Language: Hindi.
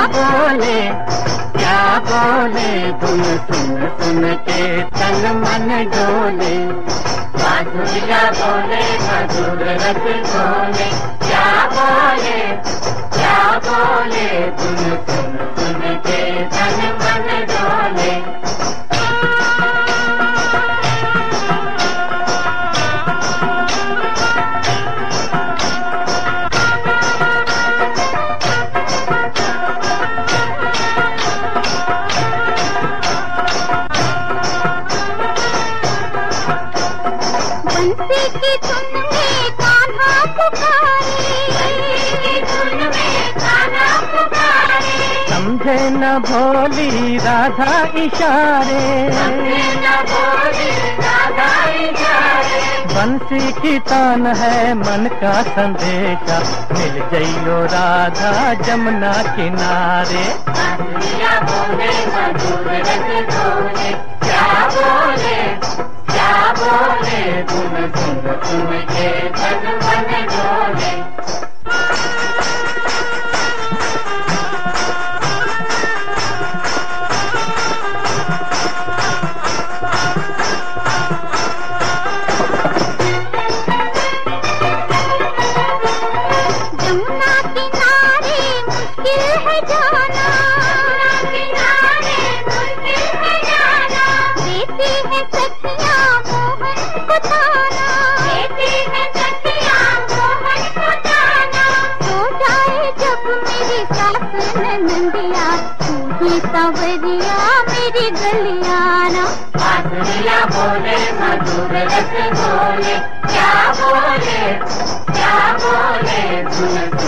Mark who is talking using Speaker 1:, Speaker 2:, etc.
Speaker 1: बोले क्या बोले, धुन सुन सुन के तन मन डोले। बांसुरिया बोले मधुर रस बोले, क्या बोले क्या बोले, धुन सुन सुन के तन मन डोले।
Speaker 2: बंसी की धुन में कान्हा पुकारे,
Speaker 1: समझे न भोली राधा इशारे, बंसी की तान है मन का संदेशा, मिल जइयो राधा जमुना किनारे।
Speaker 2: बांसुरिया बोले मधुर रस बोले, क्या बोले क्या बोले, धुन सुन सुन के तन मन डोले। जमुना किनारे मुश्किल है जाना, देती है सखियाँ मोहन को ताना, सो जाए जब मेरी सास नंदिया, तू ही सांवरिया मेरी गलियाना। बांसुरिया बोले मधुर रस बोले, क्या बोले क्या बोले, धुन